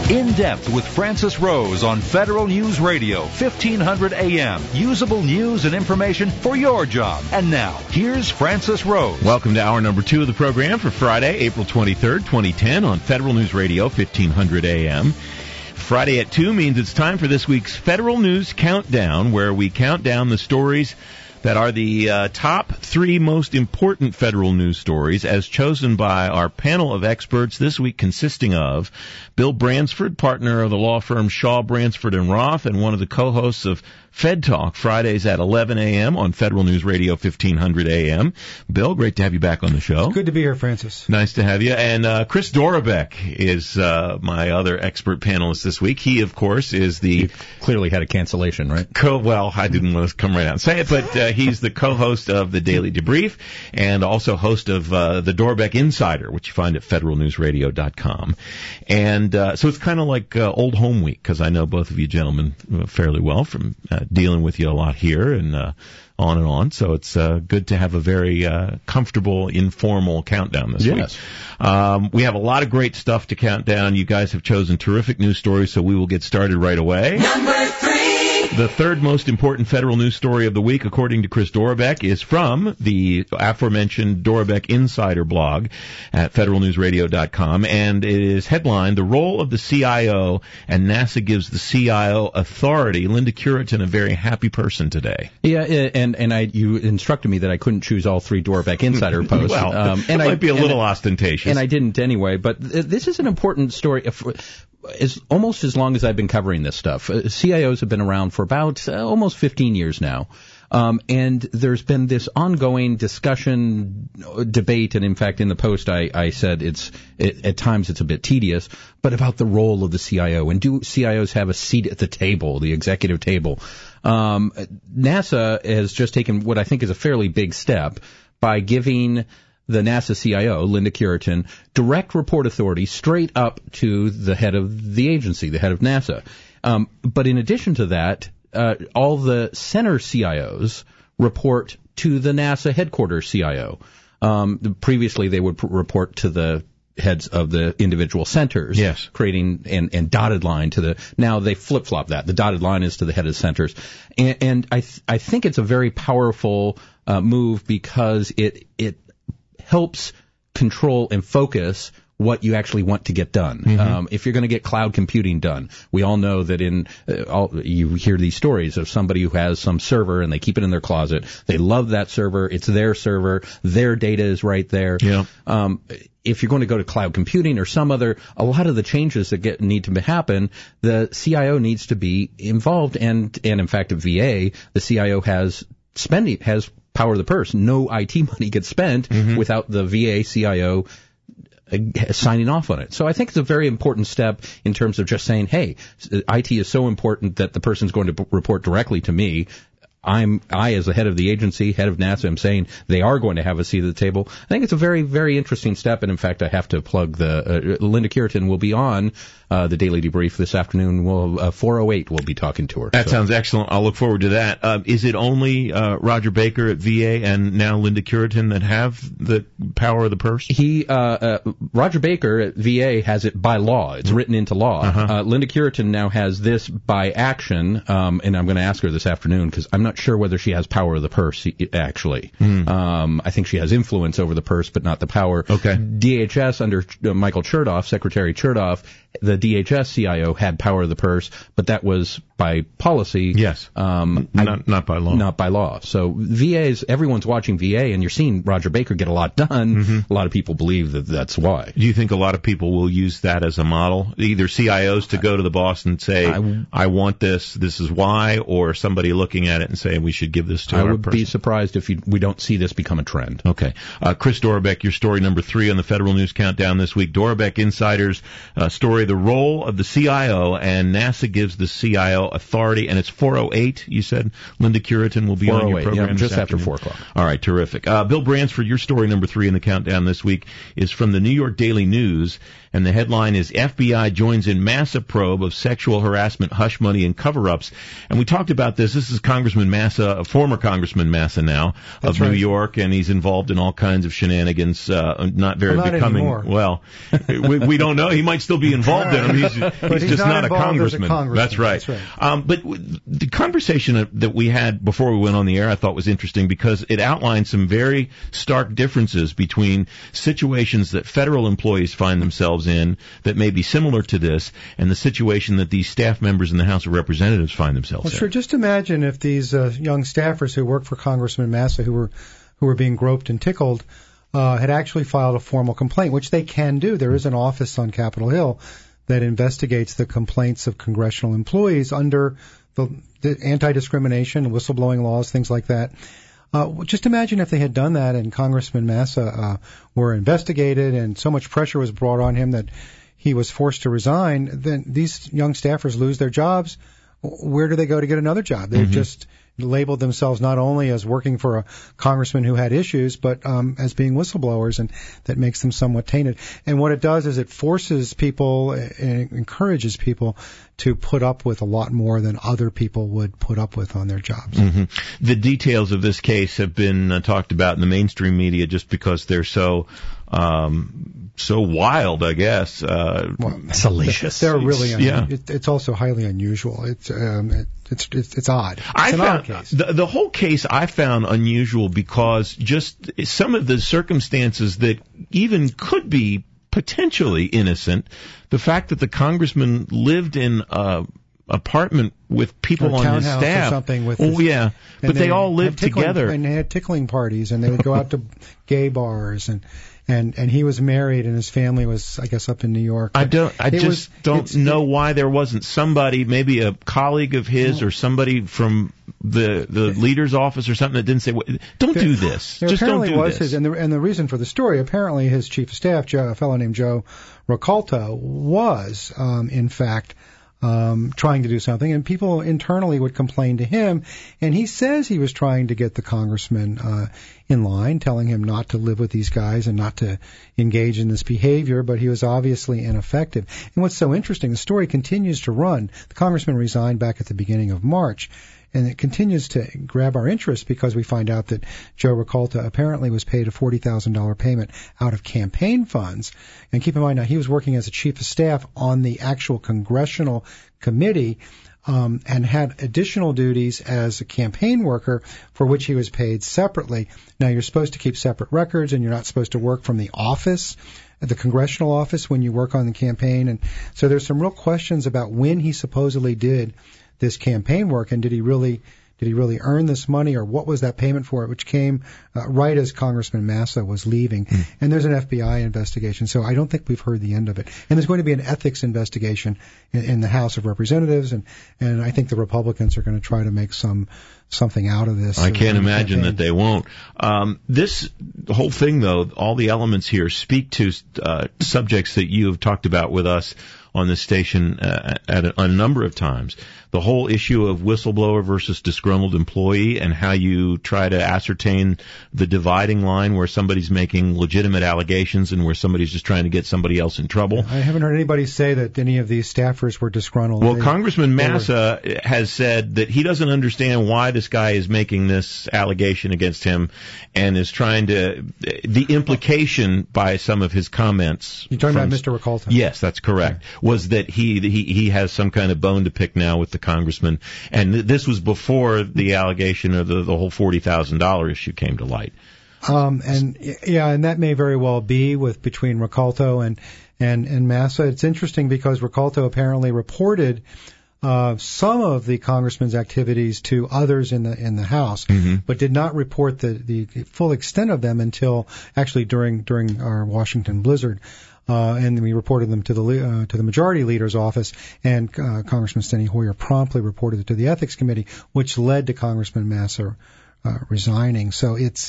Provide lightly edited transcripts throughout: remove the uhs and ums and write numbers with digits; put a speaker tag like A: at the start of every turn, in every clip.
A: In Depth with Francis Rose on Federal News Radio, 1500 AM. Usable news and information for your job. And now, here's Francis Rose.
B: Welcome to hour number 2 of the program for Friday, April 23rd, 2010 on Federal News Radio, 1500 AM. Friday at 2 means it's time for this week's Federal News Countdown, where we count down the stories that are the top 3 most important federal news stories as chosen by our panel of experts this week, consisting of Bill Bransford, partner of the law firm Shaw, Bransford & Roth, and one of the co-hosts of Fed Talk, Fridays at 11 a.m. on Federal News Radio, 1500 a.m. Bill, great to have you back on the show.
C: Good to be here, Francis.
B: Nice to have you. And Chris Dorobek is my other expert panelist this week. He, of course, is the...
D: You clearly had a cancellation, right?
B: Well, I didn't want to come right out and say it, but he's the co-host of the Daily Debrief and also host of the Dorobek Insider, which you find at federalnewsradio.com. And so it's kind of like old home week, because I know both of you gentlemen fairly well from dealing with you a lot here and on and on. So it's good to have a very comfortable, informal countdown this week. We have a lot of great stuff to count down. You guys have chosen terrific news stories, so we will get started right away. Number 3! The third most important federal news story of the week, according to Chris Dorobek, is from the aforementioned Dorobek Insider blog at federalnewsradio.com, and it is headlined, The Role of the CIO, and NASA Gives the CIO Authority. Linda Curitan, a very happy person today.
D: Yeah, and you instructed me that I couldn't choose all 3 Dorobek Insider posts.
B: Well, it might be a little ostentatious.
D: And I didn't anyway, but this is an important story. Almost as long as I've been covering this stuff. CIOs have been around for about almost 15 years now. And there's been this ongoing discussion, debate, and in fact in the post I said at times it's a bit tedious, but about the role of the CIO, and do CIOs have a seat at the table, the executive table? NASA has just taken what I think is a fairly big step by giving the NASA CIO, Linda Curitan, direct report authority straight up to the head of the agency, the head of NASA. But in addition to that, all the center CIOs report to the NASA headquarters CIO. Previously, they would report to the heads of the individual centers,
B: yes,
D: creating and dotted line to the. Now they flip-flop that. The dotted line is to the head of the centers, and I think it's a very powerful move because it helps control and focus what you actually want to get done.
B: Mm-hmm.
D: If you're going to get cloud computing done, we all know that you hear these stories of somebody who has some server and they keep it in their closet. They love that server. It's their server. Their data is right there.
B: Yeah.
D: If you're going to go to cloud computing or a lot of the changes that need to happen, the CIO needs to be involved. And in fact, at VA, the CIO has power of the purse. No IT money gets spent without the VA CIO signing off on it. So I think it's a very important step in terms of just saying, hey, IT is so important that the person's going to report directly to me. I, as the head of the agency, head of NASA, am saying they are going to have a seat at the table. I think it's a very, very interesting step, and in fact, I have to plug Linda Curitan will be on the Daily Debrief this afternoon. 4:08 we'll be talking to her.
B: That sounds excellent. I'll look forward to that. Is it only Roger Baker at VA and now Linda Curitan that have the power of the purse?
D: Roger Baker at VA has it by law. It's written into law. Linda Curitan now has this by action, and I'm going to ask her this afternoon because I'm not sure whether she has power of the purse, actually. I think she has influence over the purse, but not the power.
B: Okay.
D: DHS under Michael Chertoff, Secretary Chertoff, the DHS CIO had power of the purse, but that was by policy.
B: Yes. Not by law.
D: Not by law. So everyone's watching VA, and you're seeing Roger Baker get a lot done. A lot of people believe that that's why.
B: Do you think a lot of people will use that as a model? Either CIOs to go to the boss and say, I want this is why, or somebody looking at it and saying we should give this to our person?
D: I would be surprised if we don't see this become a trend.
B: Okay. Chris Dorobek, your story number 3 on the Federal News Countdown this week. Dorobek Insider's story, The Role of the CIO, and NASA Gives the CIO Authority, and it's 4:08, you said. Linda Curitan will be on your program
D: just after 4 o'clock.
B: All right, terrific. Bill Bransford, your story number 3 in the countdown this week is from the New York Daily News, and the headline is FBI joins in massive probe of sexual harassment, hush money, and cover-ups. And we talked about this. This is Congressman Massa, former Congressman Massa now, of New York, and he's involved in all kinds of shenanigans, not very becoming.
C: Anymore.
B: Well, we don't know. He might still be involved. involved in them. He's just not a congressman. That's right. But the conversation that we had before we went on the air, I thought was interesting because it outlined some very stark differences between situations that federal employees find themselves in that may be similar to this, and the situation that these staff members in the House of Representatives find themselves in.
C: Well, sure. Just imagine if these young staffers who work for Congressman Massa, who were being groped and tickled, had actually filed a formal complaint, which they can do. There is an office on Capitol Hill that investigates the complaints of congressional employees under the anti-discrimination, whistleblowing laws, things like that. Just imagine if they had done that and Congressman Massa were investigated and so much pressure was brought on him that he was forced to resign, then these young staffers lose their jobs. Where do they go to get another job? They've just labeled themselves not only as working for a congressman who had issues, but as being whistleblowers, and that makes them somewhat tainted. And what it does is it forces people and encourages people to put up with a lot more than other people would put up with on their jobs.
B: Mm-hmm. The details of this case have been talked about in the mainstream media just because they're so wild, I guess.
D: Salacious.
C: They're really, it's also highly unusual. It's odd. It's an odd case.
B: The whole case I found unusual because just some of the circumstances that even could be potentially innocent, the fact that the congressman lived in apartment with people on his staff.
C: Or something with
B: but they all lived together.
C: And they had tickling parties, and they would go out to gay bars, and he was married, and his family was, I guess, up in New York.
B: I just don't know why there wasn't somebody, maybe a colleague of his or somebody from the leader's office or something that didn't say, don't do this. Just don't do this.
C: And the reason for the story, apparently his chief of staff, a fellow named Joe Rocalto, was, in fact, trying to do something, and people internally would complain to him, and he says he was trying to get the congressman in line, telling him not to live with these guys and not to engage in this behavior, but he was obviously ineffective. And what's so interesting, the story continues to run. The congressman resigned back at the beginning of March, and it continues to grab our interest because we find out that Joe Rocalto apparently was paid a $40,000 payment out of campaign funds. And keep in mind, now he was working as a chief of staff on the actual congressional committee, and had additional duties as a campaign worker for which he was paid separately. Now, you're supposed to keep separate records, and you're not supposed to work from the office, the congressional office, when you work on the campaign. And so there's some real questions about when he supposedly did this campaign work, and did he really earn this money, or what was that payment for, which came right as Congressman Massa was leaving. And there's an FBI investigation, so I don't think we've heard the end of it. And there's going to be an ethics investigation in the House of Representatives, and I think the Republicans are going to try to make something out of this.
B: I can't imagine that they won't. This whole thing, though, all the elements here speak to subjects that you have talked about with us on this station at a number of times. The whole issue of whistleblower versus disgruntled employee, and how you try to ascertain the dividing line where somebody's making legitimate allegations and where somebody's just trying to get somebody else in trouble.
C: I haven't heard anybody say that any of these staffers were disgruntled.
B: Well, Congressman Massa has said that he doesn't understand why this guy is making this allegation against him, and is trying to, the implication by some of his comments.
C: You're talking about Mr. Rocalto?
B: Yes, that's correct. Yeah. Was that he has some kind of bone to pick now with the congressman, and this was before the allegation of the whole $40,000 issue came to light.
C: And that may very well be between Rocalto and Massa. It's interesting because Rocalto apparently reported some of the congressman's activities to others in the House, but did not report the full extent of them until actually during our Washington blizzard. And we reported them to the majority leader's office, and Congressman Steny Hoyer promptly reported it to the ethics committee, which led to Congressman Massa resigning. So it's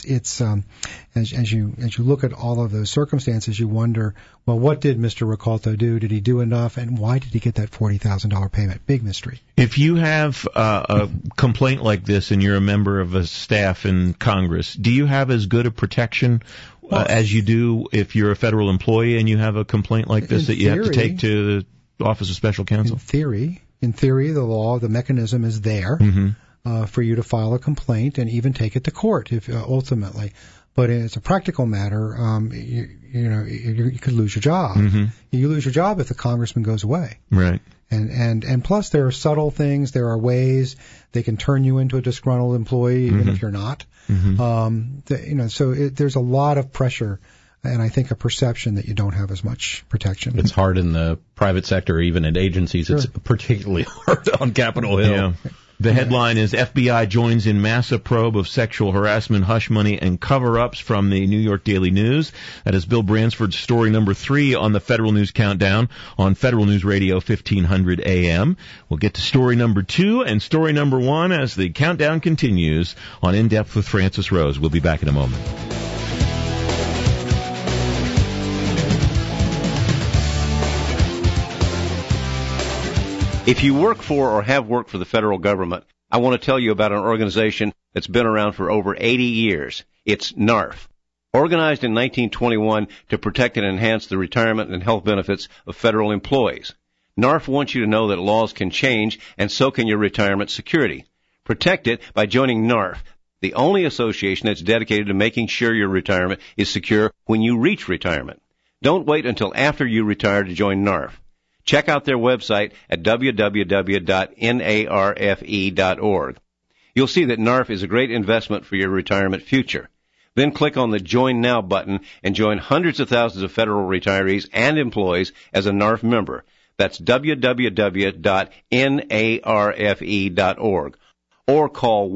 C: as you look at all of those circumstances, you wonder, well, what did Mr. Rocalto do? Did he do enough? And why did he get that $40,000 payment? Big mystery.
B: If you have a complaint like this and you're a member of a staff in Congress, do you have as good a protection as you do if you're a federal employee and you have a complaint like this that you have to take to the Office of Special Counsel?
C: In theory, the law, the mechanism is there for you to file a complaint and even take it to court if ultimately. But as a practical matter, you could lose your job.
B: Mm-hmm.
C: You lose your job if the congressman goes away.
B: Right.
C: And plus there are subtle things. There are ways they can turn you into a disgruntled employee even if you're not.
B: Mm-hmm.
C: There's a lot of pressure, and I think a perception that you don't have as much protection.
D: It's hard in the private sector, even at agencies. Sure. It's particularly hard on Capitol Hill.
B: Yeah. The headline is FBI joins in massive probe of sexual harassment, hush money, and cover-ups from the New York Daily News. That is Bill Bransford's story number 3 on the Federal News Countdown on Federal News Radio 1500 AM. We'll get to story number 2 and story number 1 as the countdown continues on In Depth with Francis Rose. We'll be back in a moment.
E: If you work for or have worked for the federal government, I want to tell you about an organization that's been around for over 80 years. It's NARF. Organized in 1921 to protect and enhance the retirement and health benefits of federal employees. NARF wants you to know that laws can change, and so can your retirement security. Protect it by joining NARF, the only association that's dedicated to making sure your retirement is secure when you reach retirement. Don't wait until after you retire to join NARF. Check out their website at www.narfe.org. You'll see that NARF is a great investment for your retirement future. Then click on the Join Now button and join hundreds of thousands of federal retirees and employees as a NARF member. That's www.narfe.org. Or call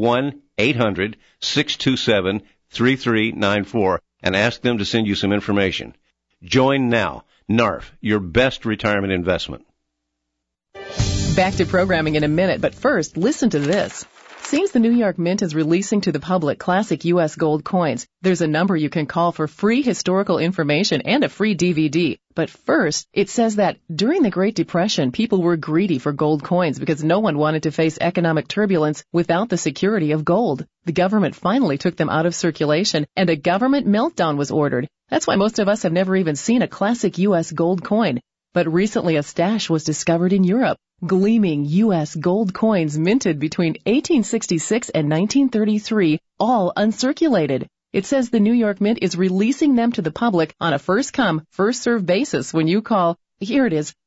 E: 1-800-627-3394 and ask them to send you some information. Join now. NARF, your best retirement investment.
F: Back to programming in a minute, but first, listen to this. Seems the New York Mint is releasing to the public classic U.S. gold coins. There's a number you can call for free historical information and a free DVD. But first, it says that during the Great Depression, people were greedy for gold coins because no one wanted to face economic turbulence without the security of gold. The government finally took them out of circulation, and a government meltdown was ordered. That's why most of us have never even seen a classic U.S. gold coin. But recently a stash was discovered in Europe. Gleaming U.S. gold coins minted between 1866 and 1933, all uncirculated. It says the New York Mint is releasing them to the public on a first-come, first-served basis when you call, here it is,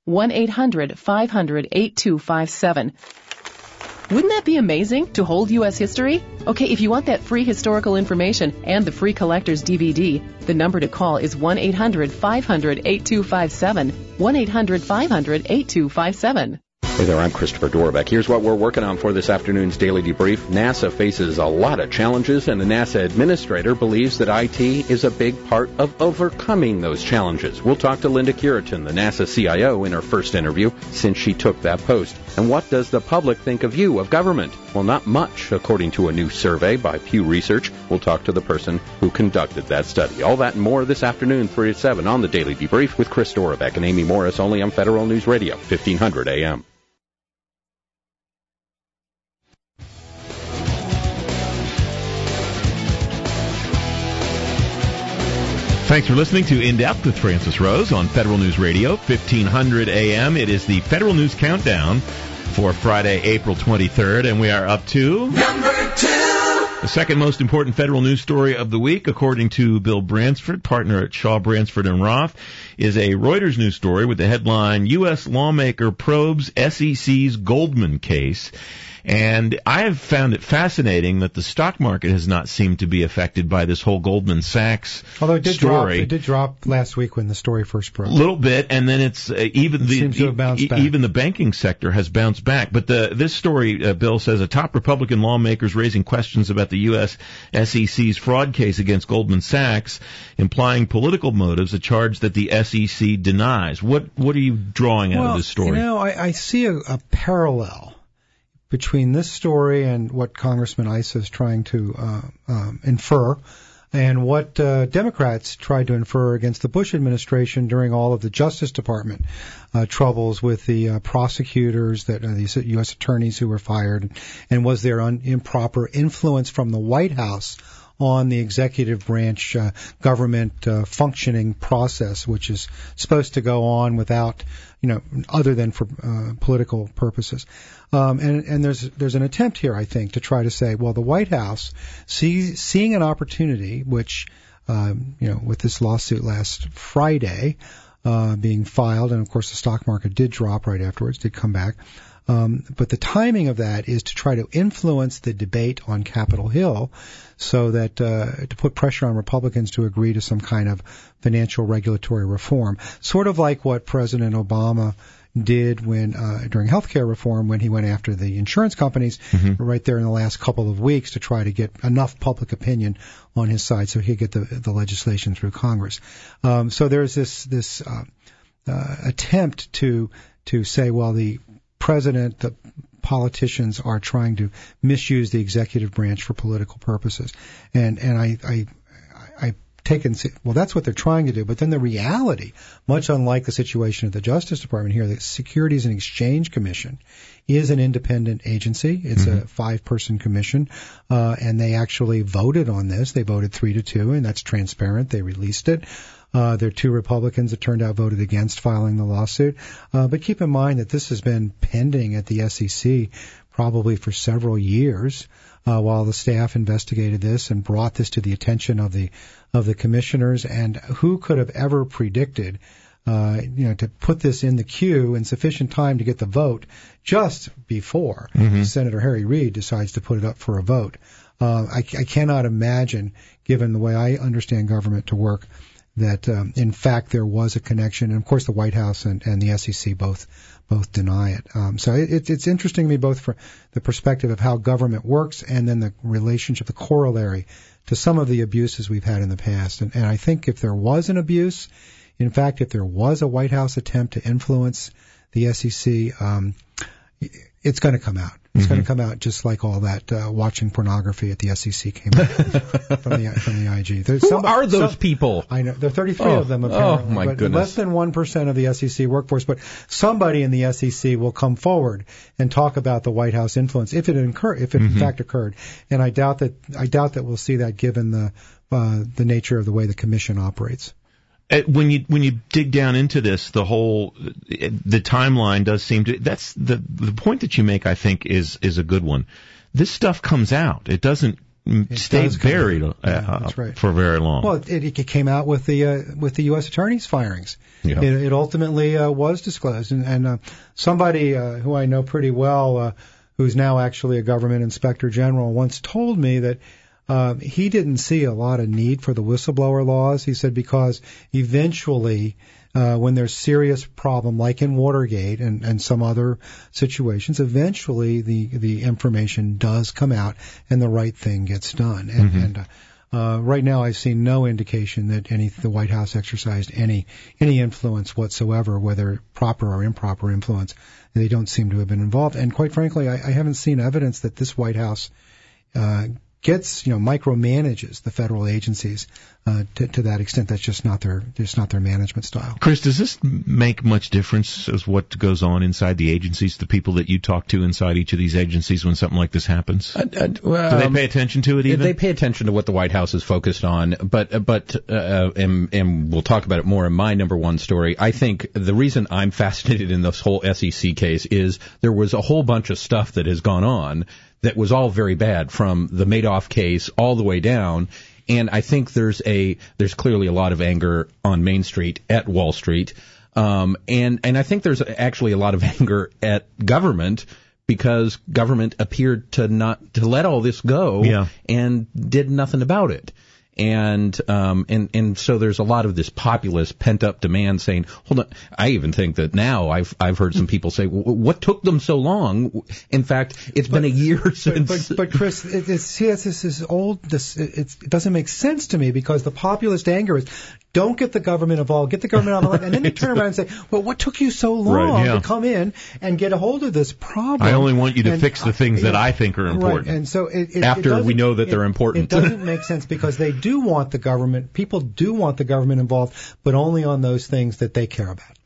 F: 1-800-500-8257. Wouldn't that be amazing to hold U.S. history? Okay, if you want that free historical information and the free collector's DVD, the number to call is 1-800-500-8257, 1-800-500-8257.
D: Hey there, I'm Christopher Dorbeck. Here's what we're working on for this afternoon's Daily Debrief. NASA faces a lot of challenges, and the NASA administrator believes that IT is a big part of overcoming those challenges. We'll talk to Linda Curitin, the NASA CIO, in her first interview since she took that post. And what does the public think of you, of government? Well, not much, according to a new survey by Pew Research. We'll talk to the person who conducted that study. All that and more this afternoon, 3 to 7 on the Daily Debrief with Chris Dorbeck and Amy Morris, only on Federal News Radio, 1500 AM.
B: Thanks for listening to In Depth with Francis Rose on Federal News Radio, 1500 AM. It is the Federal News Countdown for Friday, April 23rd, and we are up to
G: number 2.
B: The second most important federal news story of the week, according to Bill Bransford, partner at Shaw, Bransford & Roth, is a Reuters news story with the headline, U.S. lawmaker probes SEC's Goldman case. And I have found it fascinating that the stock market has not seemed to be affected by this whole Goldman Sachs
C: Although it did
B: story.
C: It did drop last week when the story first broke.
B: A little bit, and then it's
C: seems to have bounced back.
B: Even the banking sector has bounced back. But this story, Bill says, a top Republican lawmakers raising questions about the U.S. SEC's fraud case against Goldman Sachs, implying political motives, a charge that the SEC denies. What are you drawing out of this story?
C: I see a parallel between this story and what Congressman Issa is trying to infer, and what Democrats tried to infer against the Bush administration during all of the Justice Department troubles with the prosecutors, that these U.S. attorneys who were fired, and was there improper influence from the White House on the executive branch government functioning process, which is supposed to go on without, other than for political purposes. And there's an attempt here, I think, to try to say, well, the White House seeing an opportunity, which with this lawsuit last Friday being filed, and of course the stock market did drop right afterwards, did come back. But the timing of that is to try to influence the debate on Capitol Hill so that to put pressure on Republicans to agree to some kind of financial regulatory reform, sort of like what President Obama did when during healthcare reform, when he went after the insurance companies right there in the last couple of weeks to try to get enough public opinion on his side so he could get the legislation through Congress. So there's this attempt to say, well, the president, the politicians are trying to misuse the executive branch for political purposes, and I take and say, well, that's what they're trying to do. But then the reality, much unlike the situation at the Justice Department here, the Securities and Exchange Commission is an independent agency. It's a 5-person commission, and they actually voted on this. They voted 3-2, and that's transparent. They released it. There are 2 Republicans that turned out voted against filing the lawsuit. But keep in mind that this has been pending at the SEC probably for several years, while the staff investigated this and brought this to the attention of the commissioners. And who could have ever predicted, to put this in the queue in sufficient time to get the vote just before Senator Harry Reid decides to put it up for a vote. I cannot imagine, given the way I understand government to work, that in fact there was a connection. And of course the White House and the SEC both deny it. So it's interesting to me both for the perspective of how government works and then the relationship, the corollary to some of the abuses we've had in the past. And I think if there was an abuse, in fact, if there was a White House attempt to influence the SEC, it's going to come out. It's going to come out just like all that watching pornography at the SEC came out from the IG.
D: Who are those people?
C: I know there are 33 of them apparently.
D: Oh my goodness!
C: Less than 1% of the SEC workforce, but somebody in the SEC will come forward and talk about the White House influence if it in fact occurred. And I doubt that we'll see that given the nature of the way the commission operates.
B: When you dig down into this, the timeline does seem to, that's the point that you make, I think, is a good one. This stuff comes out. It doesn't stay buried
C: that's right.
B: for very long.
C: Well, it came out with the U.S. attorney's firings. Yeah. It ultimately was disclosed, and somebody who I know pretty well, who's now actually a government inspector general, once told me that he didn't see a lot of need for the whistleblower laws. He said because eventually, when there's serious problem, like in Watergate and some other situations, eventually the information does come out and the right thing gets done. And right now, I've seen no indication that the White House exercised any influence whatsoever, whether proper or improper influence. They don't seem to have been involved. And quite frankly, I haven't seen evidence that this White House micromanages the federal agencies to that extent. That's just not their management style.
B: Chris, does this make much difference as what goes on inside the agencies? The people that you talk to inside each of these agencies when something like this happens, do they pay attention to it? Even
D: they pay attention to what the White House is focused on. But and we'll talk about it more in my number one story. I think the reason I'm fascinated in this whole SEC case is there was a whole bunch of stuff that has gone on that was all very bad, from the Madoff case all the way down. And I think there's clearly a lot of anger on Main Street at Wall Street. And I think there's actually a lot of anger at government because government appeared to let all this go and did nothing about it. And so there's a lot of this populist pent up demand saying, hold on. I even think that now I've heard some people say, what took them so long? In fact, it's been a year since.
C: But Chris, this is old. It doesn't make sense to me because the populist anger is, don't get the government involved, get the government involved, and then they turn around and say, well, what took you so long to come in and get a hold of this problem?
B: I only want you to fix the things that I think are important.
C: Right. And so
D: after we know that they're important.
C: It doesn't make sense because people do want the government involved, but only on those things that they care about.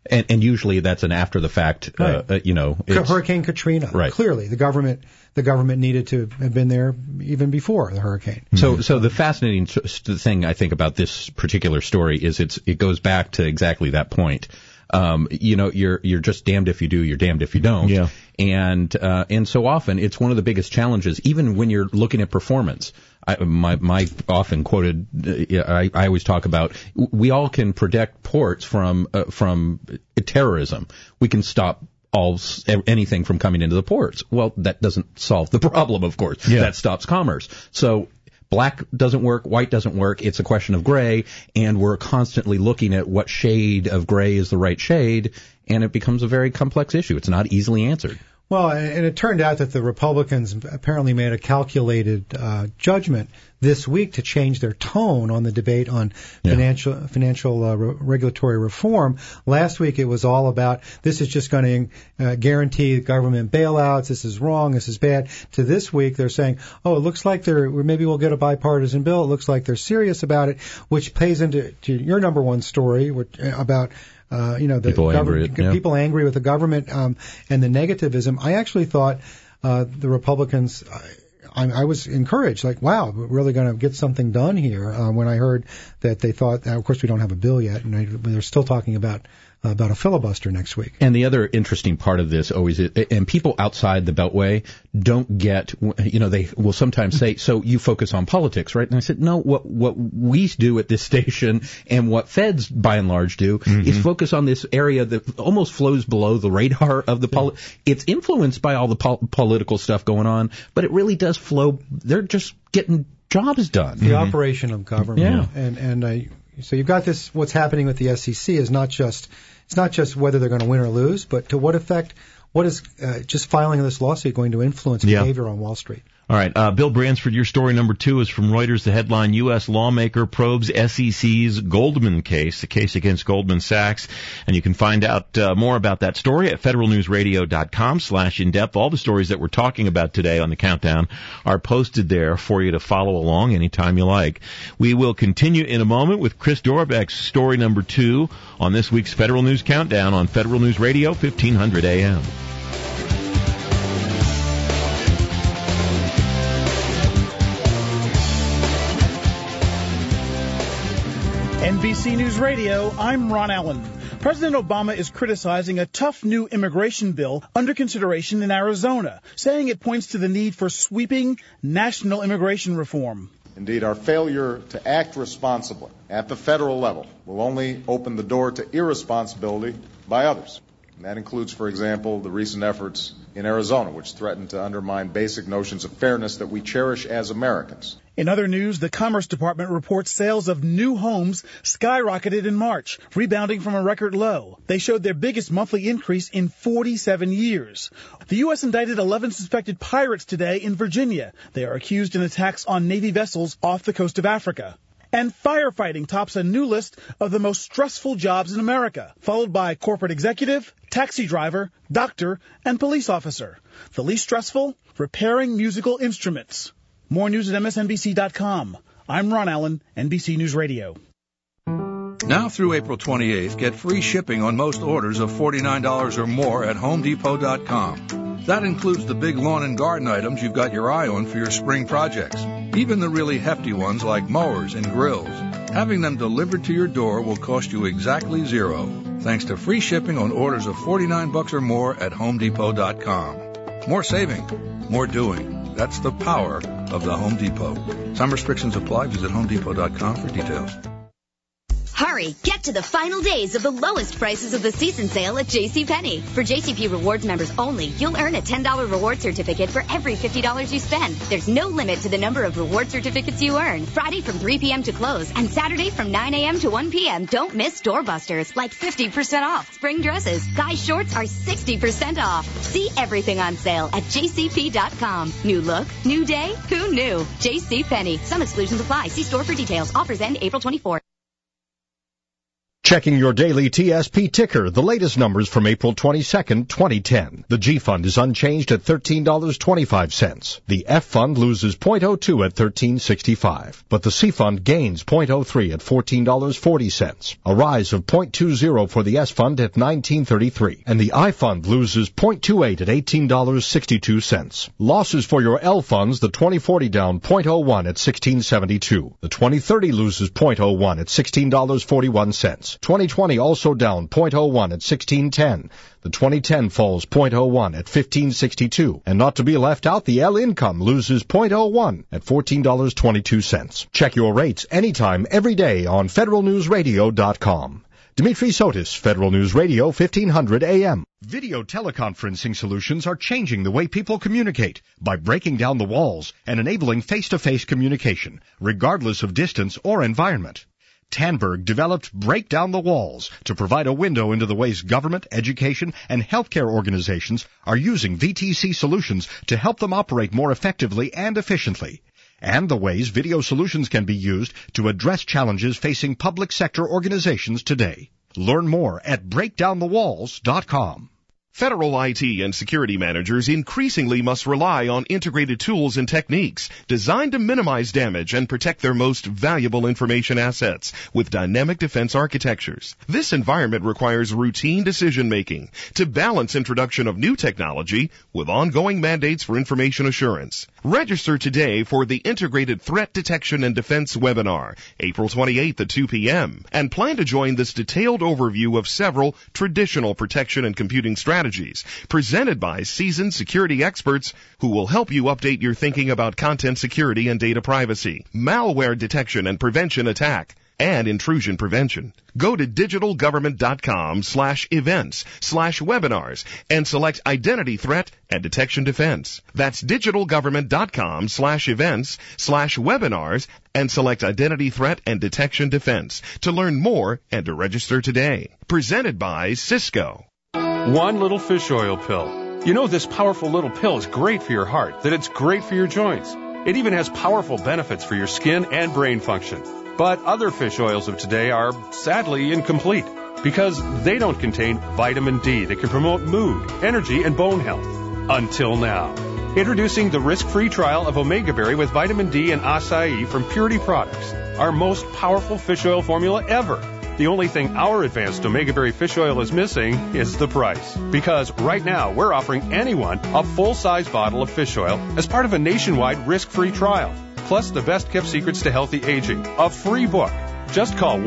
D: And usually that's an after the fact,
C: right. Hurricane Katrina.
D: Right.
C: Clearly, the government needed to have been there even before the hurricane.
D: So the fascinating thing I think about this particular story is it goes back to exactly that point. You're just damned if you do, you're damned if you don't.
B: Yeah.
D: And so often it's one of the biggest challenges, even when you're looking at performance. My often quoted, I always talk about, we all can protect ports from terrorism. We can stop anything from coming into the ports. Well, that doesn't solve the problem, of course.
B: Yeah.
D: That stops commerce. So black doesn't work, white doesn't work. It's a question of gray, and we're constantly looking at what shade of gray is the right shade, and it becomes a very complex issue. It's not easily answered.
C: Well, and it turned out that the Republicans apparently made a calculated judgment this week to change their tone on the debate on financial regulatory reform. Last week it was all about this is just going to guarantee government bailouts. This is wrong. This is bad. To this week they're saying, it looks like maybe we'll get a bipartisan bill. It looks like they're serious about it, which plays into your number one story about people angry with the government and the negativism. I actually thought the Republicans, I was encouraged, like, wow, we're really going to get something done here. When I heard that they thought, of course we don't have a bill yet, and they're still talking about a filibuster next week.
D: And the other interesting part of this always is, and people outside the Beltway don't get, they will sometimes say, so you focus on politics, right? And I said, no, what we do at this station and what feds by and large do is focus on this area that almost flows below the radar of the It's influenced by all the political stuff going on, but it really does flow. They're just getting jobs done.
C: The operation of government.
D: Yeah.
C: So you've got this, what's happening with the SEC is it's not just whether they're going to win or lose, but to what effect, what is just filing this lawsuit going to influence behavior on Wall Street?
B: All right, Bill Bransford, your story number 2 is from Reuters. The headline, U.S. lawmaker probes SEC's Goldman case, the case against Goldman Sachs. And you can find out more about that story at federalnewsradio.com/in-depth. All the stories that we're talking about today on the countdown are posted there for you to follow along anytime you like. We will continue in a moment with Chris Dorbeck's story number 2 on this week's Federal News Countdown on Federal News Radio, 1500 AM.
G: NBC News Radio, I'm Ron Allen. President Obama is criticizing a tough new immigration bill under consideration in Arizona, saying it points to the need for sweeping national immigration reform.
H: Indeed, our failure to act responsibly at the federal level will only open the door to irresponsibility by others. And that includes, for example, the recent efforts in Arizona, which threaten to undermine basic notions of fairness that we cherish as Americans.
G: In other news, the Commerce Department reports sales of new homes skyrocketed in March, rebounding from a record low. They showed their biggest monthly increase in 47 years. The U.S. indicted 11 suspected pirates today in Virginia. They are accused in attacks on Navy vessels off the coast of Africa. And firefighting tops a new list of the most stressful jobs in America, followed by corporate executive, taxi driver, doctor, and police officer. The least stressful? Repairing musical instruments. More news at MSNBC.com. I'm Ron Allen, NBC News Radio.
I: Now through April 28th, get free shipping on most orders of $49 or more at HomeDepot.com. That includes the big lawn and garden items you've got your eye on for your spring projects. Even the really hefty ones like mowers and grills. Having them delivered to your door will cost you exactly $0, thanks to free shipping on orders of $49 or more at HomeDepot.com. More saving, more doing. That's the power of the Home Depot. Some restrictions apply. Visit HomeDepot.com for details.
J: Hurry, get to the final days of the lowest prices of the season sale at JCPenney. For JCP Rewards members only, you'll earn a $10 reward certificate for every $50 you spend. There's no limit to the number of reward certificates you earn. Friday from 3 p.m. to close and Saturday from 9 a.m. to 1 p.m. Don't miss doorbusters like 50% off spring dresses. Guys shorts are 60% off. See everything on sale at jcp.com. New look, new day, who knew? JCPenney. Some exclusions apply. See store for details. Offers end April 24th.
K: Checking your daily TSP ticker, the latest numbers from April 22nd, 2010. The G Fund is unchanged at $13.25. The F Fund loses 0.02 at $13.65. But the C Fund gains 0.03 at $14.40. A rise of 0.20 for the S Fund at $19.33. And the I Fund loses 0.28 at $18.62. Losses for your L funds, the 2040 down 0.01 at $16.72. The 2030 loses 0.01 at $16.41. 2020 also down 0.01 at $16.10. The 2010 falls 0.01 at $15.62. And not to be left out, the L income loses 0.01 at $14.22. Check your rates anytime, every day on federalnewsradio.com. Dimitri Sotis, Federal News Radio, 1500 AM. Video teleconferencing solutions are changing the way people communicate by breaking down the walls and enabling face-to-face communication, regardless of distance or environment. Tandberg developed Break Down the Walls to provide a window into the ways government, education, and healthcare organizations are using VTC solutions to help them operate more effectively and efficiently, and the ways video solutions can be used to address challenges facing public sector organizations today. Learn more at breakdownthewalls.com.
L: Federal IT and security managers increasingly must rely on integrated tools and techniques designed to minimize damage and protect their most valuable information assets with dynamic defense architectures. This environment requires routine decision-making to balance introduction of new technology with ongoing mandates for information assurance. Register today for the Integrated Threat Detection and Defense webinar, April 28th at 2 p.m., and plan to join this detailed overview of several traditional protection and computing strategies presented by seasoned security experts who will help you update your thinking about content security and data privacy, malware detection and prevention attack, and intrusion prevention. Go to digitalgovernment.com/events/webinars and select Identity Threat and Detection Defense. That's digitalgovernment.com/events/webinars and select Identity Threat and Detection Defense to learn more and to register today. Presented by Cisco.
M: One little fish oil pill. You know this powerful little pill is great for your heart, that it's great for your joints. It even has powerful benefits for your skin and brain function. But other fish oils of today are sadly incomplete because they don't contain vitamin D that can promote mood, energy, and bone health. Until now. Introducing the risk-free trial of Omega Berry with vitamin D and acai from Purity Products, our most powerful fish oil formula ever. The only thing our advanced Omega Berry fish oil is missing is the price. Because right now, we're offering anyone a full-size bottle of fish oil as part of a nationwide risk-free trial. Plus the best-kept secrets to healthy aging, a free book. Just call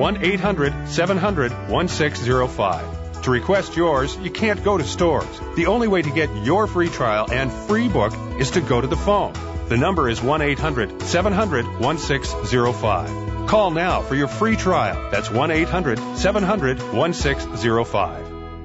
M: 1-800-700-1605. To request yours, you can't go to stores. The only way to get your free trial and free book is to go to the phone. The number is 1-800-700-1605. Call now for your free trial. That's 1-800-700-1605.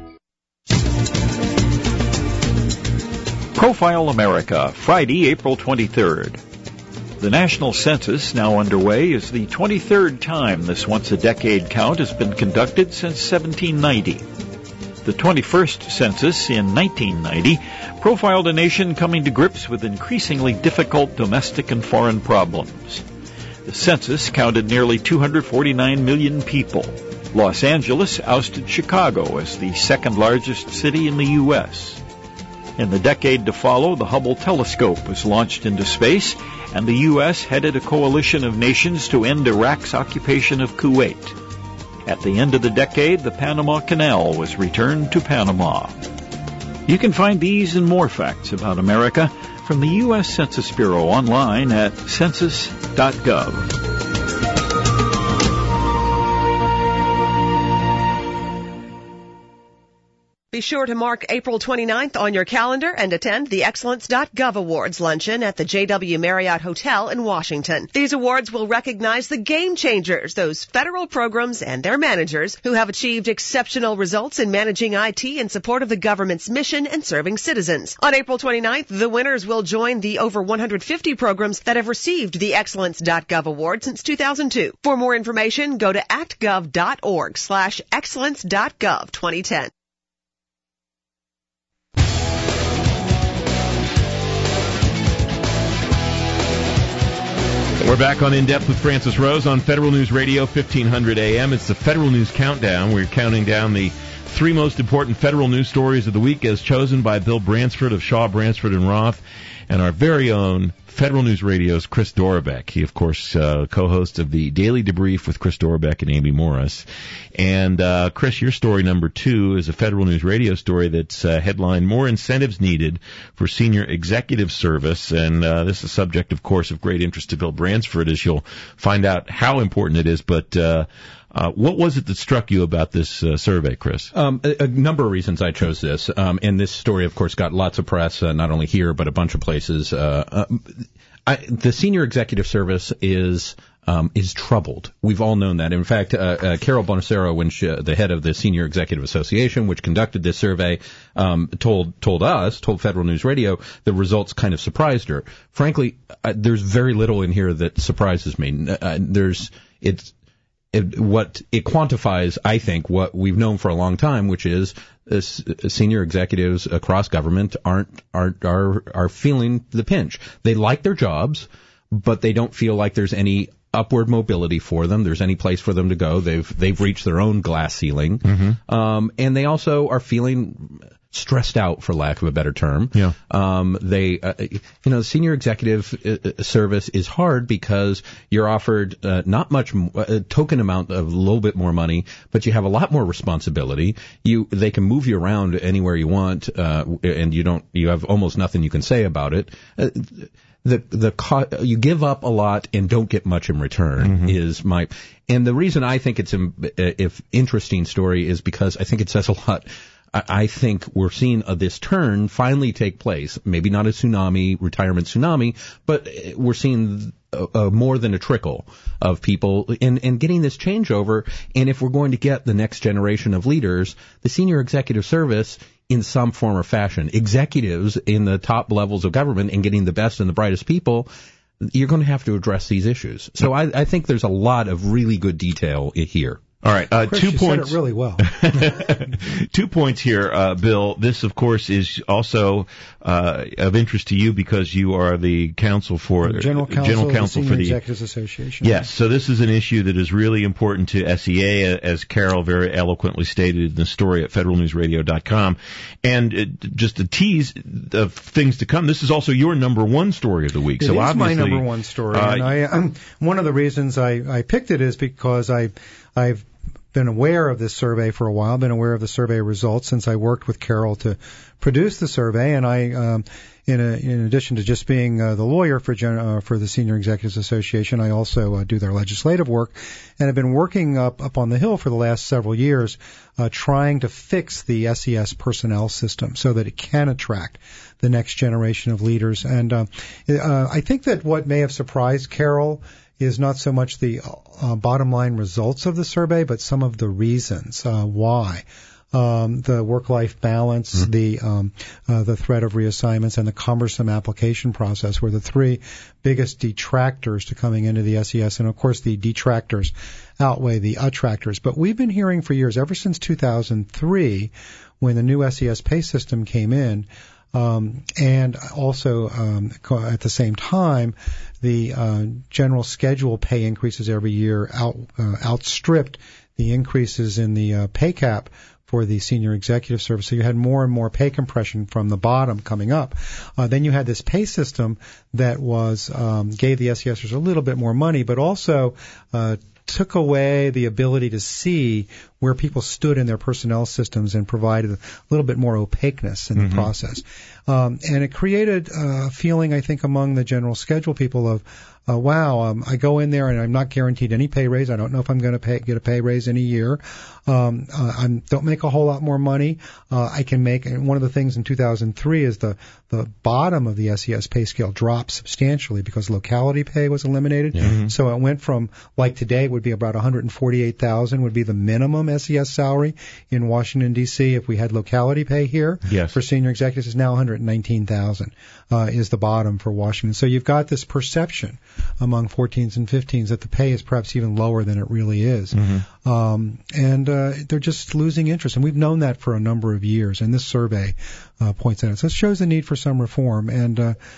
N: Profile America, Friday, April 23rd. The national census, now underway, is the 23rd time this once-a-decade count has been conducted since 1790. The 21st census in 1990 profiled a nation coming to grips with increasingly difficult domestic and foreign problems. The census counted nearly 249 million people. Los Angeles ousted Chicago as the second largest city in the U.S. In the decade to follow, the Hubble telescope was launched into space, and the U.S. headed a coalition of nations to end Iraq's occupation of Kuwait. At the end of the decade, the Panama Canal was returned to Panama. You can find these and more facts about America from the U.S. Census Bureau online at census.gov.
O: Be sure to mark April 29th on your calendar and attend the Excellence.gov Awards luncheon at the JW Marriott Hotel in Washington. These awards will recognize the game changers, those federal programs and their managers who have achieved exceptional results in managing IT in support of the government's mission and serving citizens. On April 29th, the winners will join the over 150 programs that have received the Excellence.gov Award since 2002. For more information, go to actgov.org/excellence.gov 2010.
B: We're back on In Depth with Francis Rose on Federal News Radio, 1500 AM. It's the Federal News Countdown. We're counting down the 3 most important federal news stories of the week as chosen by Bill Bransford of Shaw, Bransford, and Roth, and our very own Federal News Radio's Chris Dorbeck. He, of course, co-host of the Daily Debrief with Chris Dorbeck and Amy Morris. And, Chris, your story number 2 is a Federal News Radio story that's headlined More Incentives Needed for Senior Executive Service. And this is a subject, of course, of great interest to Bill Bransford, as you'll find out how important it is. But what was it that struck you about this survey, Chris?
D: A number of reasons I chose this. And this story, of course, got lots of press, not only here, but a bunch of places. The Senior Executive Service is troubled. We've all known that. In fact, Carol Bonacero, the head of the Senior Executive Association, which conducted this survey, told Federal News Radio, the results kind of surprised her. Frankly, there's very little in here that surprises me. What it quantifies, I think, what we've known for a long time, which is senior executives across government are feeling the pinch. They like their jobs, but they don't feel like there's any upward mobility for them. There's any place for them to go. They've reached their own glass ceiling, and they also are feeling stressed out, for lack of a better term.
B: Yeah.
D: The senior executive service is hard because you're offered not much, a token amount of a little bit more money, but you have a lot more responsibility. They can move you around anywhere you want, and you have almost nothing you can say about it. You give up a lot and don't get much in return and the reason I think it's interesting story is because I think it says a lot. I think we're seeing this turn finally take place. Maybe not a retirement tsunami, but we're seeing more than a trickle of people and getting this changeover. And if we're going to get the next generation of leaders, the senior executive service, in some form or fashion, executives in the top levels of government and getting the best and the brightest people, you're going to have to address these issues. So I think there's a lot of really good detail here.
B: All right,
C: Chris,
B: 2
C: you
B: points.
C: Said it really well.
B: 2 points here, Bill. This, of course, is also of interest to you because you are the counsel for
C: General Counsel
B: for the
C: Executives Association.
B: Yes, so this is an issue that is really important to SEA, as Carol very eloquently stated in the story at federalnewsradio.com. And just a tease of things to come, this is also your number 1 story of the week.
C: It
B: so
C: is
B: obviously,
C: my number 1 story, and one of the reasons I picked it is because I've been aware of this survey for a while, been aware of the survey results since I worked with Carol to produce the survey, and I, in addition to just being the lawyer for the Senior Executives Association, I also do their legislative work, and have been working up on the Hill for the last several years, trying to fix the SES personnel system so that it can attract the next generation of leaders. And I think that what may have surprised Carol is not so much the bottom line results of the survey, but some of the reasons why. The work-life balance, the threat of reassignments, and the cumbersome application process were the 3 biggest detractors to coming into the SES. And of course, the detractors outweigh the attractors. But we've been hearing for years, ever since 2003, when the new SES pay system came in, and also at the same time, the general schedule pay increases every year outstripped the increases in the pay cap for the senior executive service. So you had more and more pay compression from the bottom coming up. Then you had this pay system that gave the SESers a little bit more money, but also took away the ability to see where people stood in their personnel systems and provided a little bit more opaqueness in the process. And it created a feeling, I think, among the general schedule people of, I go in there and I'm not guaranteed any pay raise. I don't know if I'm going to get a pay raise in a year. I don't make a whole lot more money. I can make, and one of the things in 2003 is the bottom of the SES pay scale dropped substantially because locality pay was eliminated.
B: Mm-hmm.
C: So it went from, like today, it would be about $148,000 would be the minimum SES salary in Washington, D.C. if we had locality pay here.
B: Yes.
C: For senior executives, is now $119,000 is the bottom for Washington. So you've got this perception among 14s and 15s that the pay is perhaps even lower than it really is.
B: Mm-hmm.
C: And they're just losing interest. And we've known that for a number of years. And this survey points out. So it shows the need for some reform. And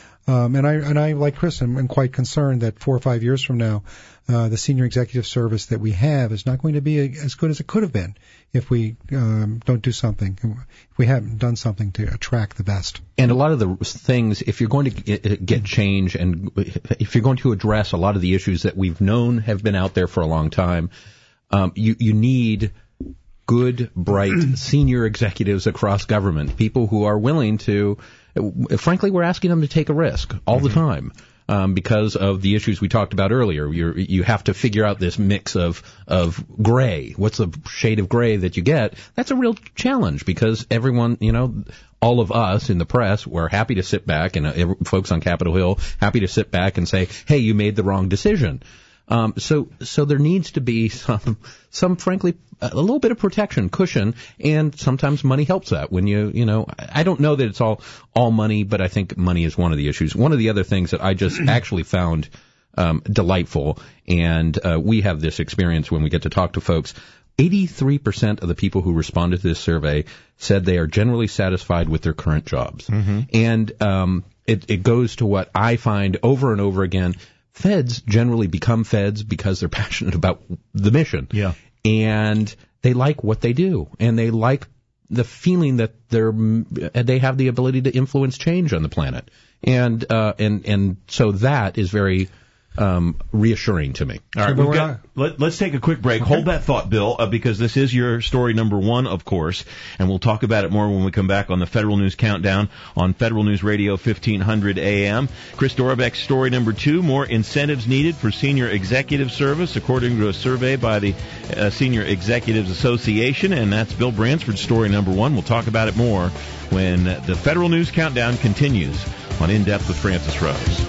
C: I, like Chris, am quite concerned that 4 or 5 years from now, the senior executive service that we have is not going to be as good as it could have been if we don't do something, if we haven't done something to attract the best.
D: And a lot of the things, if you're going to get change and if you're going to address a lot of the issues that we've known have been out there for a long time, you need good, bright senior executives across government, people who are willing to, frankly, we're asking them to take a risk all the time. Because of the issues we talked about earlier. You have to figure out this mix of gray. What's the shade of gray that you get? That's a real challenge because everyone, all of us in the press, we're happy to sit back, and folks on Capitol Hill, happy to sit back and say, hey, you made the wrong decision. So there needs to be some frankly, a little bit of protection, cushion, and sometimes money helps that when I don't know that it's all money, but I think money is one of the issues. One of the other things that I just actually found, delightful, and, we have this experience when we get to talk to folks. 83% of the people who responded to this survey said they are generally satisfied with their current jobs. Mm-hmm. And, it goes to what I find over and over again. Feds generally become feds because they're passionate about the mission. Yeah. And they like what they do. And they like the feeling that they have the ability to influence change on the planet. And so that is very reassuring to me.
B: All right, let's take a quick break. Okay. Hold that thought, Bill, because this is your story number 1, of course, and we'll talk about it more when we come back on the Federal News Countdown on Federal News Radio 1500 AM. Chris Dorbeck's story number 2, more incentives needed for senior executive service, according to a survey by the Senior Executives Association, and that's Bill Bransford's story number 1. We'll talk about it more when the Federal News Countdown continues on In Depth with Francis Rose.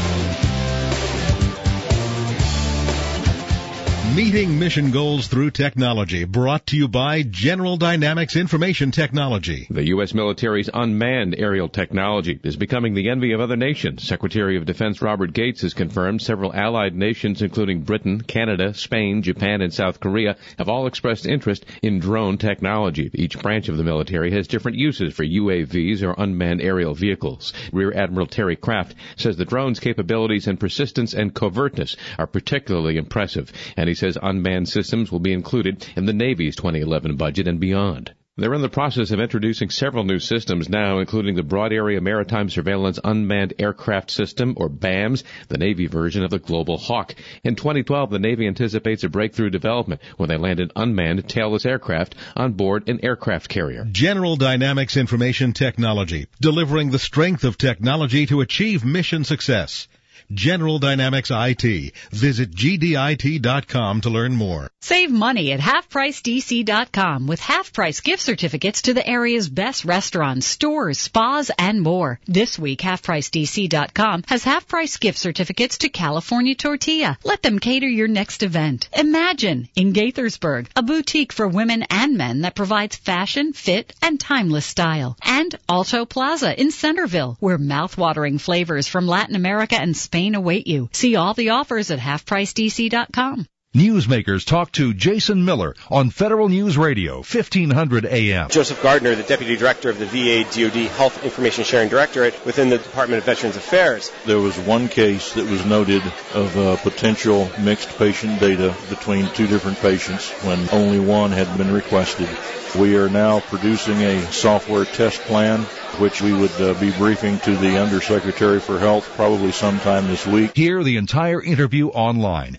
P: Meeting mission goals through technology, brought to you by General Dynamics Information Technology.
Q: The U.S. military's unmanned aerial technology is becoming the envy of other nations. Secretary of Defense Robert Gates has confirmed several allied nations, including Britain, Canada, Spain, Japan, and South Korea, have all expressed interest in drone technology. Each branch of the military has different uses for UAVs or unmanned aerial vehicles. Rear Admiral Terry Kraft says the drone's capabilities and persistence and covertness are particularly impressive, and he says unmanned systems will be included in the Navy's 2011 budget and beyond. They're in the process of introducing several new systems now, including the Broad Area Maritime Surveillance Unmanned Aircraft System, or BAMS, the Navy version of the Global Hawk. In 2012, the Navy anticipates a breakthrough development when they land an unmanned tailless aircraft on board an aircraft carrier.
P: General Dynamics Information Technology, delivering the strength of technology to achieve mission success. General Dynamics IT. Visit gdit.com to learn more.
R: Save money at halfpricedc.com with half-price gift certificates to the area's best restaurants, stores, spas, and more. This week, halfpricedc.com has half-price gift certificates to California Tortilla. Let them cater your next event. Imagine, in Gaithersburg, a boutique for women and men that provides fashion, fit, and timeless style. And Alto Plaza in Centerville, where mouth-watering flavors from Latin America and Spain await you. See all the offers at halfpricedc.com.
A: Newsmakers talk to Jason Miller on Federal News Radio, 1500 AM.
S: Joseph Gardner, the Deputy Director of the VA DoD Health Information Sharing Directorate within the Department of Veterans Affairs.
T: There was one case that was noted of potential mixed patient data between two different patients when only one had been requested. We are now producing a software test plan, which we would be briefing to the Undersecretary for Health probably sometime this week.
A: Hear the entire interview online.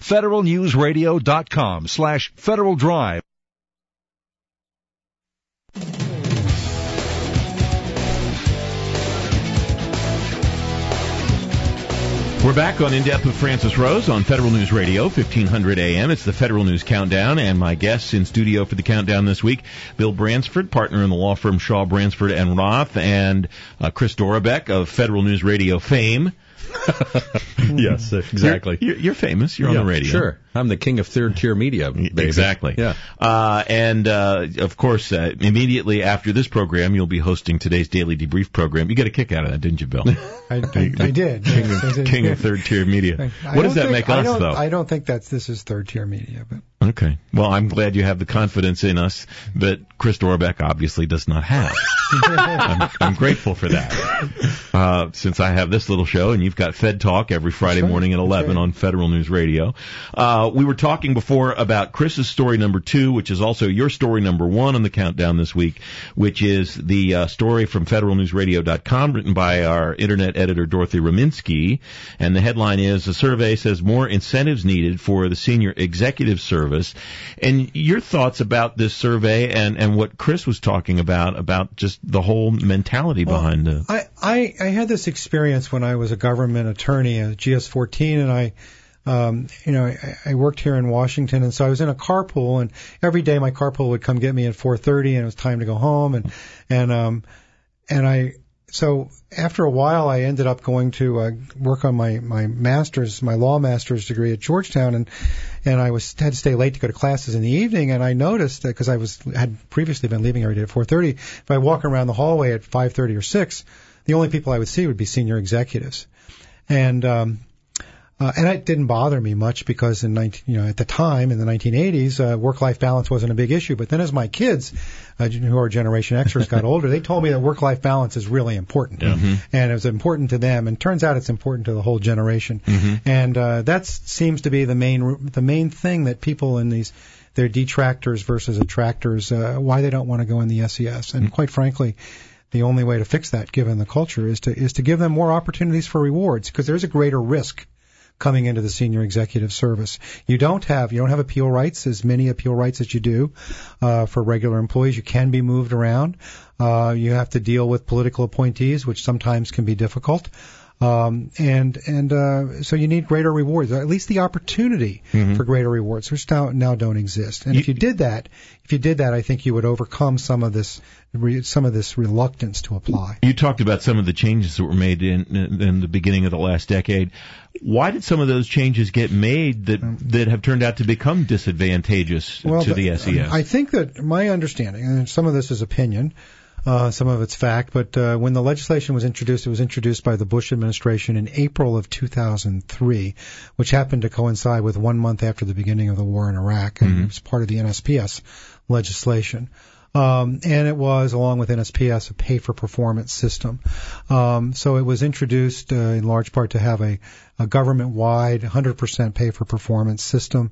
A: FederalNewsRadio.com/Federal Drive.
B: We're back on In Depth with Francis Rose on Federal News Radio, 1500 AM. It's the Federal News Countdown, and my guests in studio for the countdown this week, Bill Bransford, partner in the law firm Shaw, Bransford & Roth, and Chris Dorbeck of Federal News Radio fame.
D: Yes, exactly.
B: You're famous. You're on the radio.
D: Sure. I'm the king of third-tier media, baby.
B: Exactly.
D: Yeah.
B: Of course, immediately after this program, you'll be hosting today's Daily Debrief program. You got a kick out of that, didn't you, Bill?
C: I did.
B: King of third-tier media. What does that make us, though?
C: I don't think this is third-tier media. But
B: Okay. Well, I'm glad you have the confidence in us that Chris Dorbeck obviously does not have. I'm grateful for that. Since I have this little show and you've got Fed Talk every Friday morning at 11 on Federal News Radio. We were talking before about Chris's story number 2, which is also your story number 1 on the countdown this week, which is the story from federalnewsradio.com written by our internet editor Dorothy Rominsky. And the headline is, the survey says more incentives needed for the senior executive service. And your thoughts about this survey and what Chris was talking about just the whole mentality behind it.
C: I had this experience when I was a government attorney at GS14, and I worked here in Washington, and so I was in a carpool, and every day my carpool would come get me at 4:30, and it was time to go home, So after a while, I ended up going to work on my law master's degree at Georgetown, and I had to stay late to go to classes in the evening. And I noticed that because I had previously been leaving every day at 4:30, if I walk around the hallway at 5:30 or 6, the only people I would see would be senior executives, and it didn't bother me much because at the time in the 1980s, work-life balance wasn't a big issue. But then as my kids, who are Generation Xers, got older, they told me that work-life balance is really important, and it was important to them. And turns out it's important to the whole generation. And that seems to be the main thing that people in they're detractors versus attractors, why they don't want to go in the SES. And quite frankly, the only way to fix that, given the culture, is to give them more opportunities for rewards, because there's a greater risk coming into the senior executive service. You don't have appeal rights, as many appeal rights as you do for regular employees. You can be moved around. You have to deal with political appointees, which sometimes can be difficult. So you need greater rewards, or at least the opportunity for greater rewards, which now don't exist. And if you did that, I think you would overcome some of this reluctance to apply.
B: You talked about some of the changes that were made in the beginning of the last decade. Why did some of those changes get made that have turned out to become disadvantageous to the SES?
C: I think that my understanding, and some of this is opinion, some of it's fact, but when the legislation was introduced, it was introduced by the Bush administration in April of 2003, which happened to coincide with 1 month after the beginning of the war in Iraq, and it was part of the NSPS legislation. And it was, along with NSPS, a pay-for-performance system. So it was introduced in large part to have a government-wide 100% pay-for-performance system.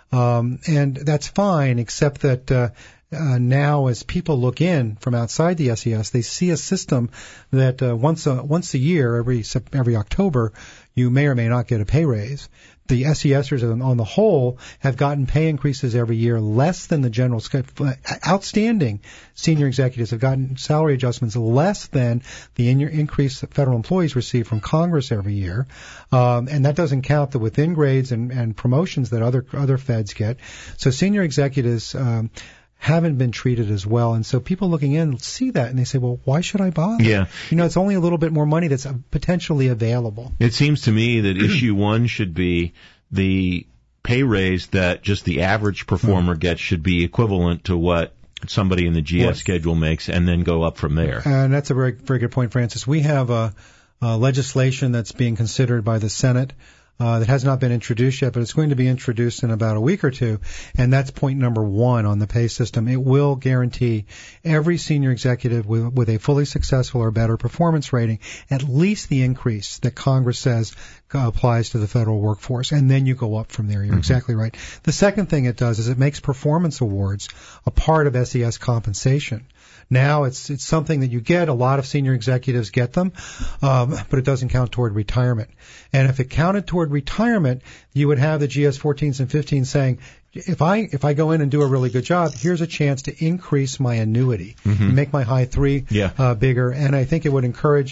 C: And that's fine, except that now as people look in from outside the SES, they see a system that once a year, every October, you may or may not get a pay raise. The SESers on the whole have gotten pay increases every year less than the general. Outstanding senior executives have gotten salary adjustments less than the increase that federal employees receive from Congress every year. And that doesn't count the within grades and promotions that other feds get. So senior executives haven't been treated as well. And so people looking in see that and they say, well, why should I bother?
B: Yeah.
C: It's only a little bit more money that's potentially available.
B: It seems to me that issue 1 should be the pay raise that just the average performer gets should be equivalent to what somebody in the GS schedule makes, and then go up from there.
C: And that's a very, very good point, Francis. We have a legislation that's being considered by the Senate that has not been introduced yet, but it's going to be introduced in about a week or two, and that's point number 1 on the pay system. It will guarantee every senior executive with a fully successful or better performance rating at least the increase that Congress says applies to the federal workforce, and then you go up from there. You're exactly right. The second thing it does is it makes performance awards a part of SES compensation. Now it's something that you get. A lot of senior executives get them, but it doesn't count toward retirement. And if it counted toward retirement, you would have the GS 14s and 15s saying, if I go in and do a really good job, here's a chance to increase my annuity, make my high 3 bigger. And I think it would encourage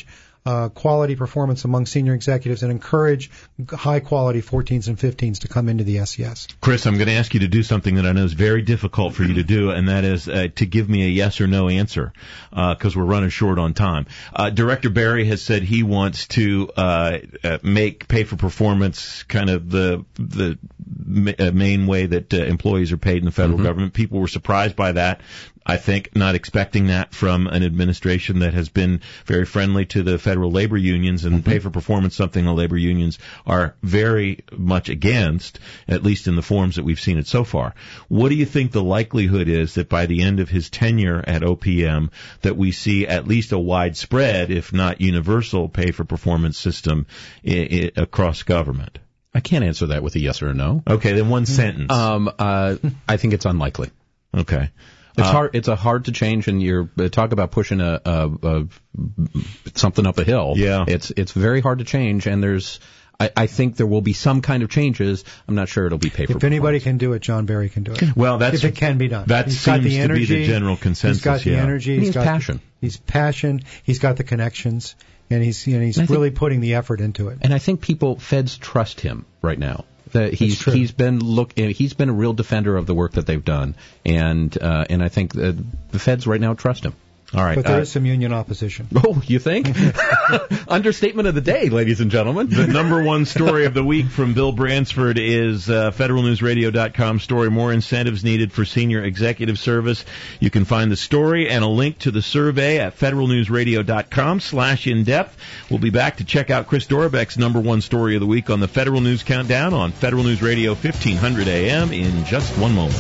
C: quality performance among senior executives and encourage high-quality 14s and 15s to come into the SES.
B: Chris, I'm going to ask you to do something that I know is very difficult for you to do, and that is to give me a yes or no answer, because we're running short on time. Director Barry has said he wants to make pay for performance kind of the main way that employees are paid in the federal government. People were surprised by that. I think, not expecting that from an administration that has been very friendly to the federal labor unions, and pay for performance, something the labor unions are very much against, at least in the forms that we've seen it so far. What do you think the likelihood is that by the end of his tenure at OPM that we see at least a widespread, if not universal, pay for performance system across government?
D: I can't answer that with a yes or a no.
B: Okay, then one sentence.
D: I think it's unlikely.
B: Okay.
D: It's hard. It's hard to change, and you're talk about pushing something up a hill.
B: Yeah,
D: it's very hard to change, and I think there will be some kind of changes. I'm not sure it'll be paper.
C: If anybody can do it, John Barry can do it.
B: Well,
C: if it can be done.
B: That
C: he's
B: seems
C: got the energy,
B: to be the general consensus.
C: He's got the energy.
D: He's passion.
C: He's passion. He's got the connections, and he's really putting the effort into it.
D: And I think feds trust him right now. That he's been a real defender of the work that they've done, and I think the feds right now trust him.
B: All right,
C: but there is some union opposition.
D: Oh, you think? Understatement of the day, ladies and gentlemen.
B: The number one story of the week from Bill Bransford is federalnewsradio.com story, more incentives needed for senior executive service. You can find the story and a link to the survey at federalnewsradio.com/in-depth. We'll be back to check out Chris Dorbeck's number one story of the week on the Federal News Countdown on Federal News Radio 1500 AM in just one moment.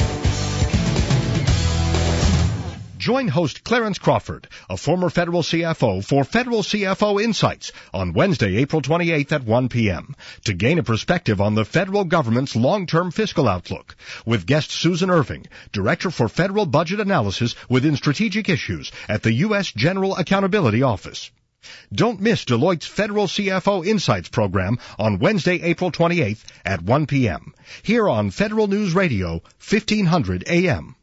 K: Join host Clarence Crawford, a former federal CFO, for Federal CFO Insights on Wednesday, April 28th at 1 p.m. to gain a perspective on the federal government's long-term fiscal outlook with guest Susan Irving, Director for Federal Budget Analysis within Strategic Issues at the U.S. General Accountability Office. Don't miss Deloitte's Federal CFO Insights program on Wednesday, April 28th at 1 p.m. here on Federal News Radio, 1500 a.m.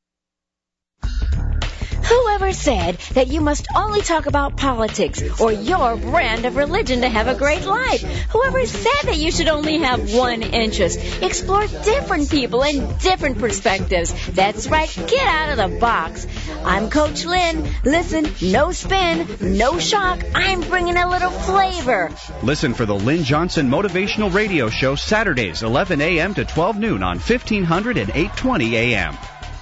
U: Whoever said that you must only talk about politics or your brand of religion to have a great life? Whoever said that you should only have one interest? Explore different people and different perspectives. That's right, get out of the box. I'm Coach Lynn. Listen, no spin, no shock. I'm bringing a little flavor.
V: Listen for the Lynn Johnson Motivational Radio Show Saturdays, 11 a.m. to 12 noon on 1500 and 820 a.m.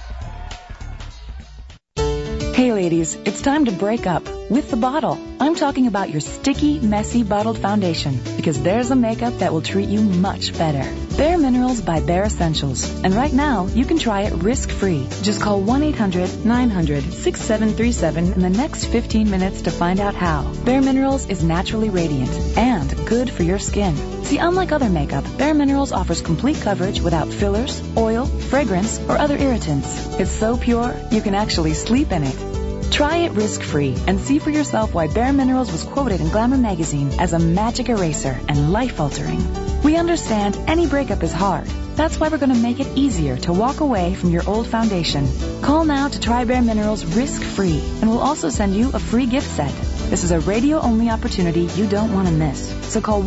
W: Hey ladies, it's time to break up with the bottle. I'm talking about your sticky, messy bottled foundation, because there's a makeup that will treat you much better. Bare Minerals by Bare Essentials. And right now, you can try it risk-free. Just call 1-800-900-6737 in the next 15 minutes to find out how. Bare Minerals is naturally radiant and good for your skin. See, unlike other makeup, Bare Minerals offers complete coverage without fillers, oil, fragrance, or other irritants. It's so pure, you can actually sleep in it. Try it risk-free and see for yourself why Bare Minerals was quoted in Glamour magazine as a magic eraser and life-altering. We understand any breakup is hard. That's why we're going to make it easier to walk away from your old foundation. Call now to try Bare Minerals risk-free, and we'll also send you a free gift set. This is a radio-only opportunity you don't want to miss. So call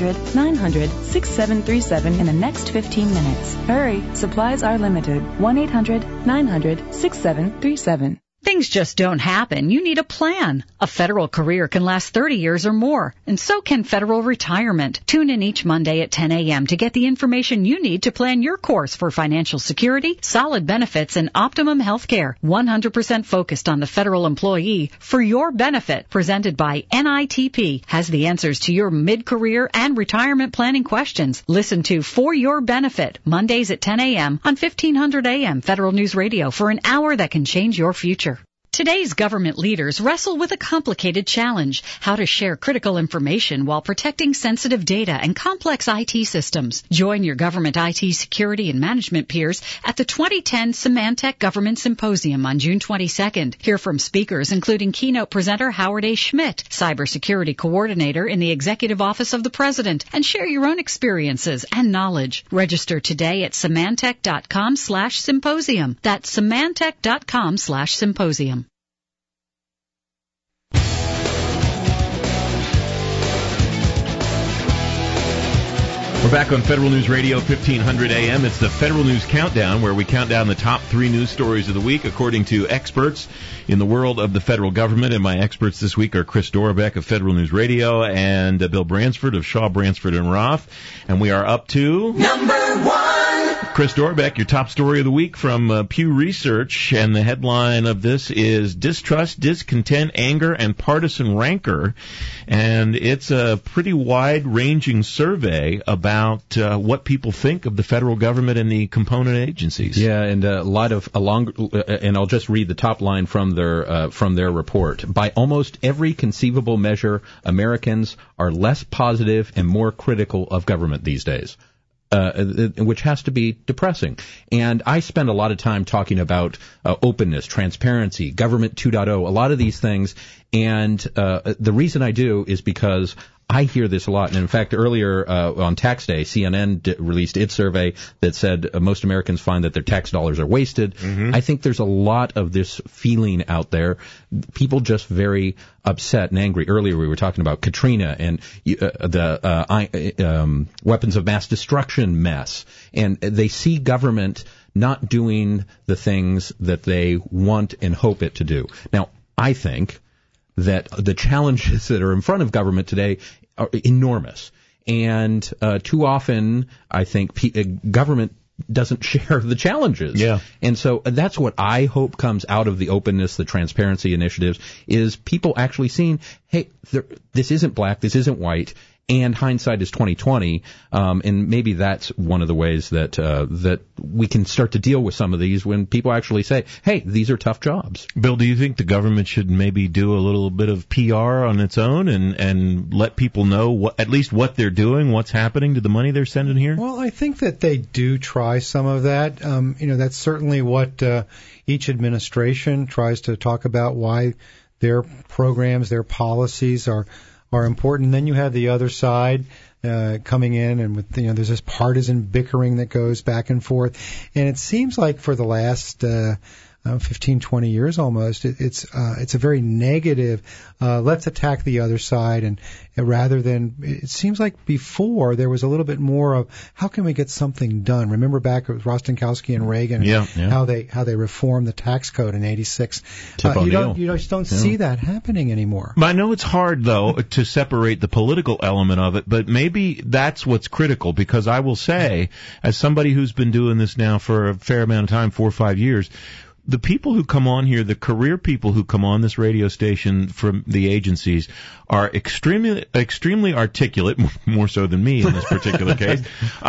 W: 1-800-900-6737 in the next 15 minutes. Hurry, supplies are limited. 1-800-900-6737.
R: Things just don't happen. You need a plan. A federal career can last 30 years or more, and so can federal retirement. Tune in each Monday at 10 a.m. to get the information you need to plan your course for financial security, solid benefits, and optimum health care. 100% focused on the federal employee for your benefit. Presented by NITP has the answers to your mid-career and retirement planning questions. Listen to For Your Benefit, Mondays at 10 a.m. on 1500 a.m. Federal News Radio for an hour that can change your future. Today's government leaders wrestle with a complicated challenge: how to share critical information while protecting sensitive data and complex IT systems. Join your government IT security and management peers at the 2010 Symantec Government Symposium on June 22nd. Hear from speakers including keynote presenter Howard A. Schmidt, cybersecurity coordinator in the Executive Office of the President, and share your own experiences and knowledge. Register today at Symantec.com/symposium. That's Symantec.com/symposium.
B: We're back on Federal News Radio, 1500 AM. It's the Federal News Countdown, where we count down the top 3 news stories of the week according to experts in the world of the federal government. And my experts this week are Chris Dorbeck of Federal News Radio and Bill Bransford of Shaw, Bransford & Roth. And we are up to...
E: Number 1!
B: Chris Dorbeck, your top story of the week from Pew Research, and the headline of this is Distrust, Discontent, Anger, and Partisan Rancor. And it's a pretty wide-ranging survey about what people think of the federal government and the component agencies.
D: Yeah, and and I'll just read the top line from their report. By almost every conceivable measure, Americans are less positive and more critical of government these days. Which has to be depressing. And I spend a lot of time talking about openness, transparency, government 2.0, a lot of these things. And the reason I do is because I hear this a lot. And in fact, earlier on Tax Day, CNN released its survey that said most Americans find that their tax dollars are wasted. Mm-hmm. I think there's a lot of this feeling out there. People just very upset and angry. Earlier we were talking about Katrina and the weapons of mass destruction mess. And they see government not doing the things that they want and hope it to do. Now, I think that the challenges that are in front of government today are enormous. And too often, I think government doesn't share the challenges.
B: Yeah.
D: And so that's what I hope comes out of the openness, the transparency initiatives, is people actually seeing, hey, this isn't black, this isn't white, and hindsight is 20/20. And maybe that's one of the ways that that we can start to deal with some of these when people actually say, hey, these are tough jobs.
B: Bill, do you think the government should maybe do a little bit of PR on its own and let people know at least what they're doing, what's happening to the money they're sending here?
C: Well, I think that they do try some of that. That's certainly what each administration tries to talk about, why their programs, their policies are important. And then you have the other side coming in, and with there's this partisan bickering that goes back and forth. And it seems like for the last 15, 20 years almost, it's a very negative, let's attack the other side, and rather than, it seems like before there was a little bit more of how can we get something done. Remember back with Rostenkowski and Reagan, how they reformed the tax code in '86. You just don't see that happening anymore.
B: I know it's hard though to separate the political element of it, but maybe that's what's critical, because I will say, as somebody who's been doing this now for a fair amount of time, 4 or 5 years, the people who come on here, the career people who come on this radio station from the agencies, are extremely articulate, more so than me in this particular case,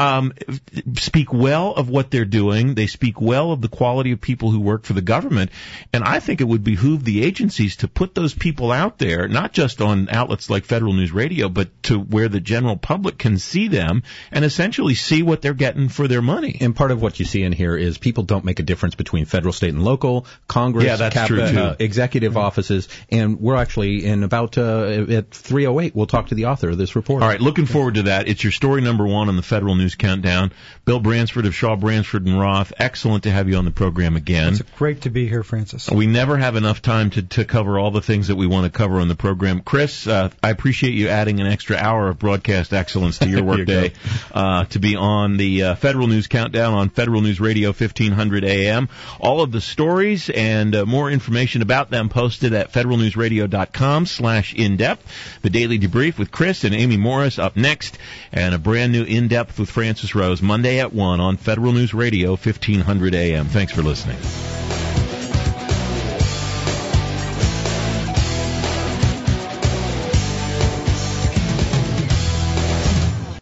B: speak well of what they're doing. They speak well of the quality of people who work for the government. And I think it would behoove the agencies to put those people out there, not just on outlets like Federal News Radio, but to where the general public can see them and essentially see what they're getting for their money.
D: And part of what you see in here is people don't make a difference between federal, state, and local, Congress, executive offices, and we're actually in about at 3:08. We'll talk to the author of this report.
B: All right, looking forward to that. It's your story number 1 on the Federal News Countdown. Bill Bransford of Shaw, Bransford & Roth. Excellent to have you on the program again.
C: It's great to be here, Francis.
B: We never have enough time to cover all the things that we want to cover on the program. Chris, I appreciate you adding an extra hour of broadcast excellence to your workday to be on the Federal News Countdown on Federal News Radio 1500 AM. All of the stories and more information about them posted at federalnewsradio.com/in-depth. The Daily Debrief with Chris and Amy Morris up next, and a brand new In-Depth with Francis Rose Monday at 1 on Federal News Radio 1500 AM. Thanks for listening.